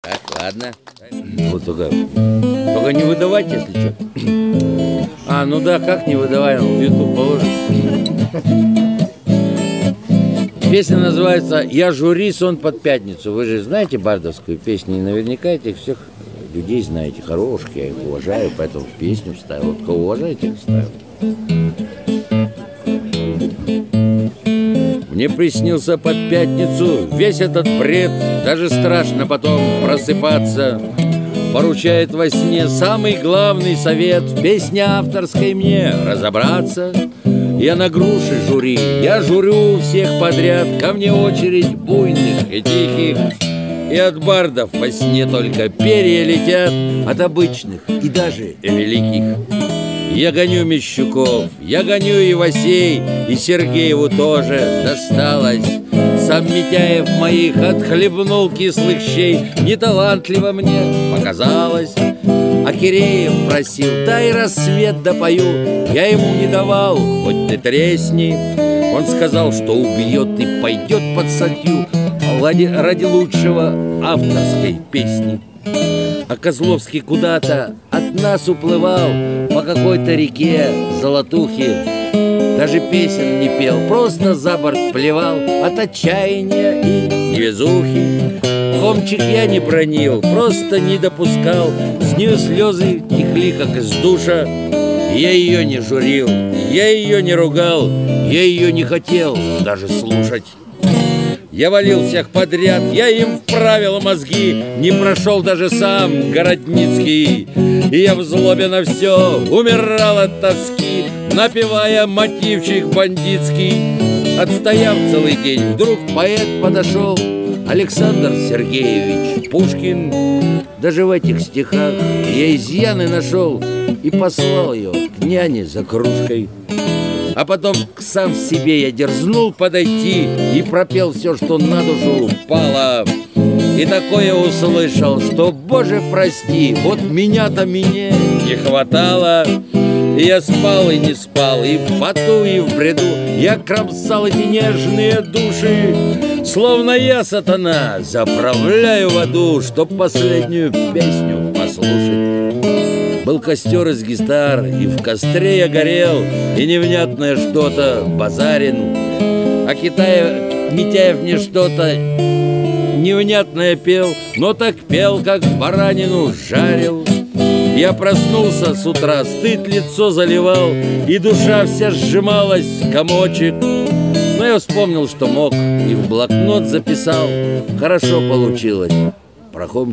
Так, ладно. Вот только не выдавать, если что. А, ну да, как не выдаваем, в YouTube положим. Песня называется «Я жури сон под пятницу». Вы же знаете бардовскую песню, и наверняка этих всех людей знаете, хороших, я их уважаю, поэтому песню вставил. Вот кого уважаете, их вставил. Мне приснился под пятницу весь этот бред, даже страшно потом просыпаться. Поручает во сне самый главный совет в песне авторской мне разобраться. Я на груши жюри, я журю всех подряд, ко мне очередь буйных и тихих. И от бардов во сне только перья летят, от обычных и даже великих. Я гоню Мещуков, я гоню и Васей, и Сергееву тоже досталось. Сам Митяев моих отхлебнул кислых щей, неталантливо мне показалось. А Киреев просил, дай рассвет допою, я ему не давал, хоть ты тресни. Он сказал, что убьет и пойдет под статью ради лучшего авторской песни. А Козловский куда-то от нас уплывал по какой-то реке золотухи. Даже песен не пел, просто за борт плевал от отчаяния и невезухи. Хомчик я не бронил, просто не допускал, с нее слезы текли, как из душа. Я ее не журил, я ее не ругал, я ее не хотел даже слушать. Я валил всех подряд, я им вправил мозги, не прошел даже сам Городницкий. И я в злобе на все умирал от тоски, напевая мотивчик бандитский. Отстояв целый день, вдруг поэт подошел, Александр Сергеевич Пушкин. Даже в этих стихах я изъяны нашел и послал ее к няне за кружкой. А потом к сам себе я дерзнул подойти и пропел все, что на душу упало. И такое услышал, что, Боже, прости, вот меня-то мне не хватало. И я спал и не спал, и в поту, и в бреду я кромсал эти нежные души. Словно я, сатана, заправляю в аду, чтоб последнюю песню послушать. Был костер из гитар, и в костре я горел, и невнятное что-то базарин. А Митяев мне что-то невнятное пел, но так пел, как баранину жарил. Я проснулся с утра, стыд лицо заливал, и душа вся сжималась в комочек. Но я вспомнил, что мог, и в блокнот записал. Хорошо получилось. Про